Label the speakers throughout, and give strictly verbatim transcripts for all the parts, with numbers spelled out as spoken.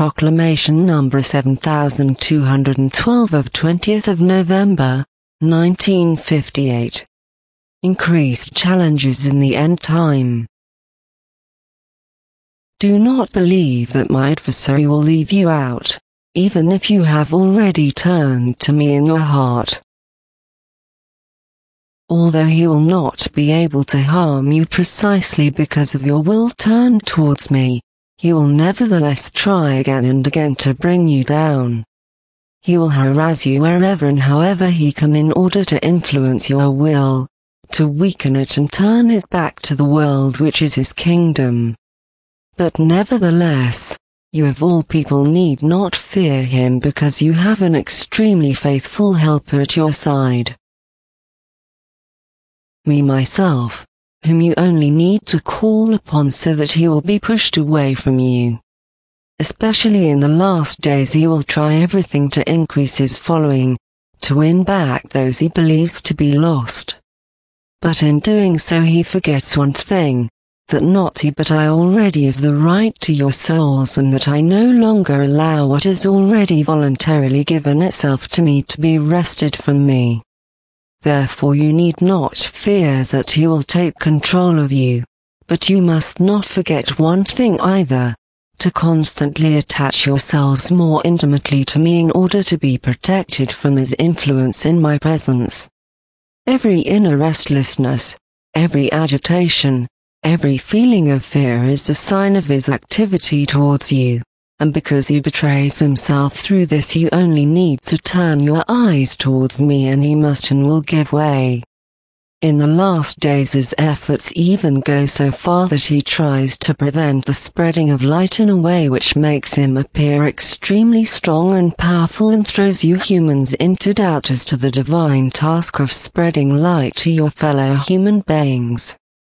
Speaker 1: Proclamation number seven thousand two hundred twelve of twentieth of November, nineteen fifty-eight. Increased challenges in the end time. Do not believe that my adversary will leave you out, even if you have already turned to me in your heart. Although he will not be able to harm you precisely because of your will turned towards me, he will nevertheless try again and again to bring you down. He will harass you wherever and however he can in order to influence your will, to weaken it and turn it back to the world which is his kingdom. But nevertheless, you of all people need not fear him because you have an extremely faithful helper at your side. Me myself, whom you only need to call upon so that he will be pushed away from you. Especially in the last days he will try everything to increase his following, to win back those he believes to be lost. But in doing so he forgets one thing, that not he but I already have the right to your souls and that I no longer allow what is already voluntarily given itself to me to be wrested from me. Therefore you need not fear that he will take control of you, but you must not forget one thing either, to constantly attach yourselves more intimately to me in order to be protected from his influence in my presence. Every inner restlessness, every agitation, every feeling of fear is a sign of his activity towards you. And because he betrays himself through this you only need to turn your eyes towards me and he must and will give way. In the last days his efforts even go so far that he tries to prevent the spreading of light in a way which makes him appear extremely strong and powerful and throws you humans into doubt as to the divine task of spreading light to your fellow human beings.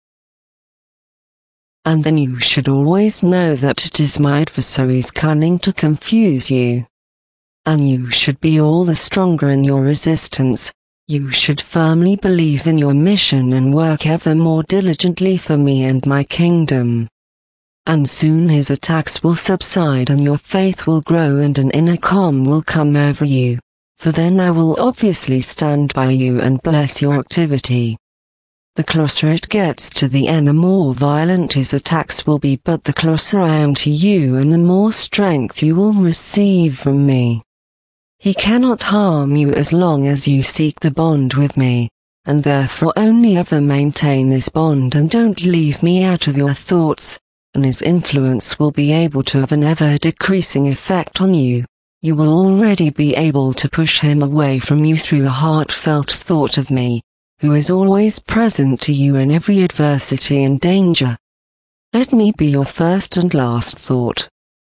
Speaker 1: And then you should always know that it is my adversary's cunning to confuse you. And you should be all the stronger in your resistance. You should firmly believe in your mission and work ever more diligently for me and my kingdom. And soon his attacks will subside and your faith will grow and an inner calm will come over you, for then I will obviously stand by you and bless your activity. The closer it gets to the end the more violent his attacks will be, but the closer I am to you and the more strength you will receive from me. He cannot harm you as long as you seek the bond with me, and therefore only ever maintain this bond and don't leave me out of your thoughts, and his influence will be able to have an ever-decreasing effect on you. You will already be able to push him away from you through a heartfelt thought of me, who is always present to you in every adversity and danger. Let me be your first and last thought.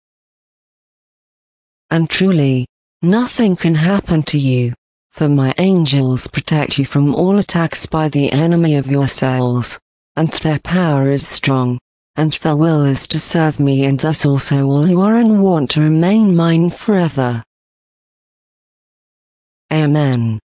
Speaker 1: And truly, nothing can happen to you, for my angels protect you from all attacks by the enemy of your souls, and their power is strong, and their will is to serve me and thus also all who are and want to remain mine forever. Amen.